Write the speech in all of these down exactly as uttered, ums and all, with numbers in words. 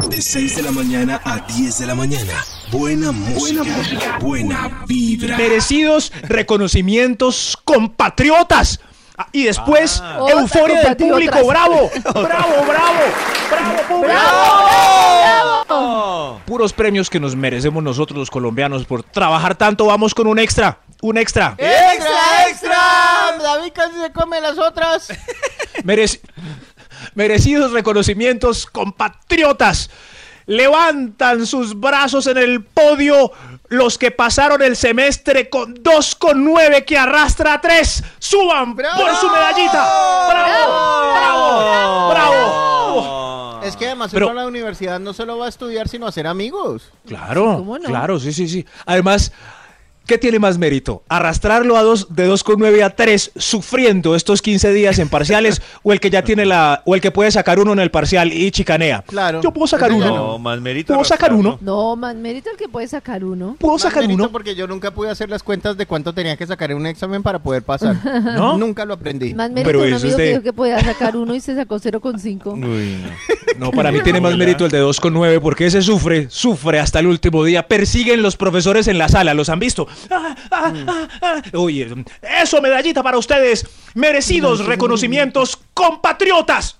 De seis de la mañana a diez de la mañana. Buena música, buena, música, buena vibra. Merecidos reconocimientos compatriotas. Y después, ah. euforia del público. ¡Bravo! ¡Bravo, bravo! ¡Bravo, público! ¡Bravo, bravo, bravo! Puros premios que nos merecemos nosotros los colombianos por trabajar tanto. Vamos con un extra. Un extra. ¡Extra, extra! David casi se come las otras. Merec- Merecidos reconocimientos compatriotas. Levantan sus brazos en el podio los que pasaron el semestre con dos coma nueve que arrastra a tres. ¡Suban ¡bravo! Por su medallita! ¡Bravo! ¡Bravo! ¡Bravo! ¡Bravo! Es que además Pero, uno a la universidad no solo va a estudiar, sino a hacer amigos. Claro, ¿Cómo no? claro, sí, sí, sí. Además, ¿qué tiene más mérito? ¿Arrastrarlo a dos, de dos coma nueve a tres sufriendo estos quince días en parciales o el que ya tiene la o el que puede sacar uno en el parcial y chicanea? Claro. Yo puedo sacar uno. No, más mérito. ¿Puedo sacar uno? No, más mérito el que puede sacar uno. ¿Puedo Más sacar mérito uno? porque yo nunca pude hacer las cuentas de cuánto tenía que sacar en un examen para poder pasar. ¿No? Nunca lo aprendí. Más mérito Pero un eso amigo es de- que dijo que podía sacar uno y se sacó cero coma cinco. Uy, no. No, para mí tiene más mérito el de dos coma nueve porque ese sufre, sufre hasta el último día. Persiguen los profesores en la sala, ¿los han visto? Ah, ah, ah, ah. Oye, eso, medallita para ustedes. Merecidos reconocimientos compatriotas.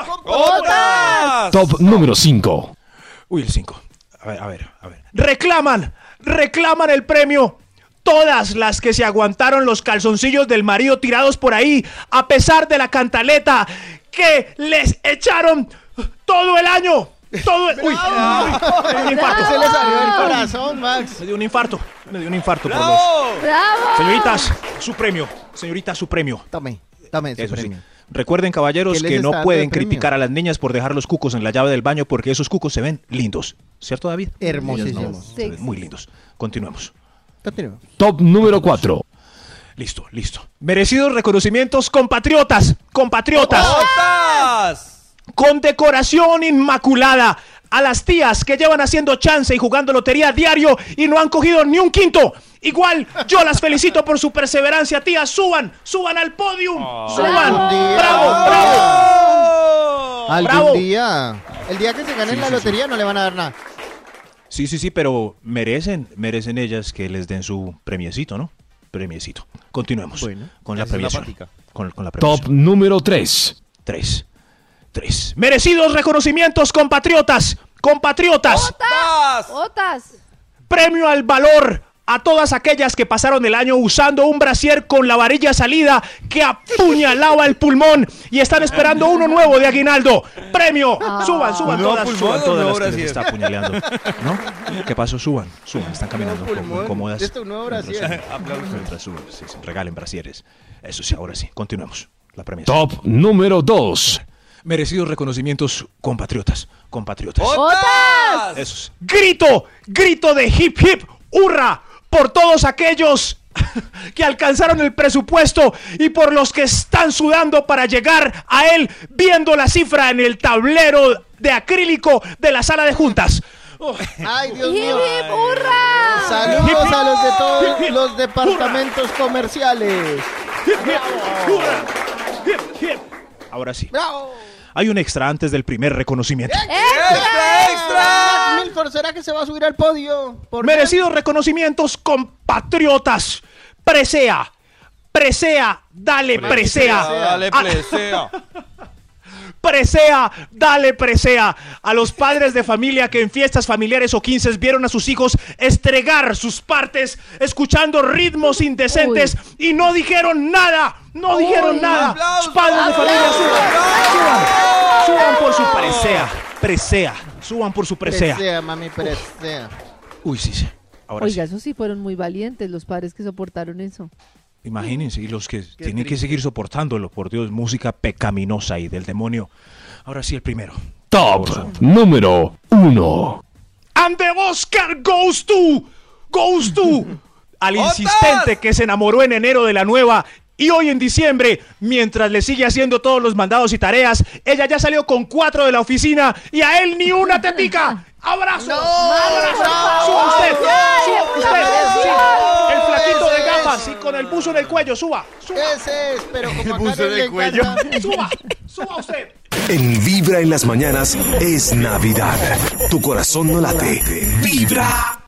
¡Otras! Top número cinco. Uy, el cinco. A ver, a ver, a ver. Reclaman, reclaman el premio. Todas las que se aguantaron los calzoncillos del marido tirados por ahí, a pesar de la cantaleta que les echaron todo el año. Todo el... Uy, me dio un infarto. Se le salió del corazón, Max. Me dio un infarto. Me dio un infarto por los... ¡Bravo! ¡Bravo! Señoritas, su premio. Señoritas, su premio. Tome, tome su Eso sí. premio. Recuerden, caballeros, ¿Qué les que está no dando pueden de premio? criticar a las niñas por dejar los cucos en la llave del baño porque esos cucos se ven lindos. ¿Cierto, David? Hermosísimos. Se ven muy lindos. Continuemos. Continúa. Top número cuatro. Listo, listo. Merecidos reconocimientos compatriotas. Compatriotas. ¡Otras! Condecoración inmaculada a las tías que llevan haciendo chance y jugando lotería diario y no han cogido ni un quinto. Igual, yo las felicito por su perseverancia, tías. Suban, suban al podium. Suban. ¡Bravo! Bravo, bravo. Algún Bravo. día. El día que se ganen Sí, la sí, lotería no le van a dar nada. Sí, sí, sí, pero merecen, merecen ellas que les den su premiecito, ¿no? Premiecito. Continuemos Bueno, con la esa es la premiación. patica. Con, con la premiación. Top número tres. Tres. Tres. Merecidos reconocimientos, compatriotas. Compatriotas. ¡Otras! ¡Otas! Premio al valor a todas aquellas que pasaron el año usando un brasier con la varilla salida que apuñalaba el pulmón y están esperando uno nuevo de aguinaldo. Premio. Suban, suban ¿Un nuevo todas, pulmón suban o un todas nuevo las que les brasier? está apuñaleando. ¿No? ¿Qué pasó? Suban, suban. Están caminando un poco incómodas. Esto es un nuevo brasier. Mientras suban, sí, sí, regalen brasieres. Eso sí, ahora sí. Continuemos. La premiación. Top número dos. Merecidos reconocimientos, compatriotas. Compatriotas. ¡Otras! Eso es. Grito, grito de hip hip, hurra, por todos aquellos que alcanzaron el presupuesto y por los que están sudando para llegar a él viendo la cifra en el tablero de acrílico de la sala de juntas. Oh, Ay, Dios ¡Hip, mío. hip, hurra! Saludos a los de todos los departamentos comerciales. hurra, hip, hip. Ahora sí. ¡Bravo! Hay un extra antes del primer reconocimiento. ¡Extra, extra! Max Milford, ¿será que se va a subir al podio? ¿Por qué? Merecidos reconocimientos, compatriotas. Presea, presea, dale presea. Dale, Ah, presea. Presea, dale presea a los padres de familia que en fiestas familiares o quince vieron a sus hijos estregar sus partes escuchando ritmos indecentes y no dijeron nada, no Uy. dijeron nada. ¡Aplausos! Padres de familia, suban, suban, suban por su ¡Bravo! presea, presea, suban por su presea. Presea, mami, presea. Uy, sí, sí. Ahora Oiga, sí. esos sí fueron muy valientes los padres que soportaron eso. Imagínense, y los que tienen que triste. seguir soportándolo, por Dios, música pecaminosa y del demonio. Ahora sí, el primero. Top número uno. And the Oscar goes to, goes to, al insistente que se enamoró en enero de la nueva y hoy en diciembre, mientras le sigue haciendo todos los mandados y tareas, ella ya salió con cuatro de la oficina y a él ni una tetica. ¡Abrazo! ¡Abrazo! ¡Suba usted! ¡Suba usted! Sí, el flaquito de gafas y con el buzo en el cuello, suba, suba, Ese es, pero como buzo a Karen en le el cuello. encanta. suba, suba usted. En Vibra en las mañanas es Navidad. Tu corazón no late. Vibra.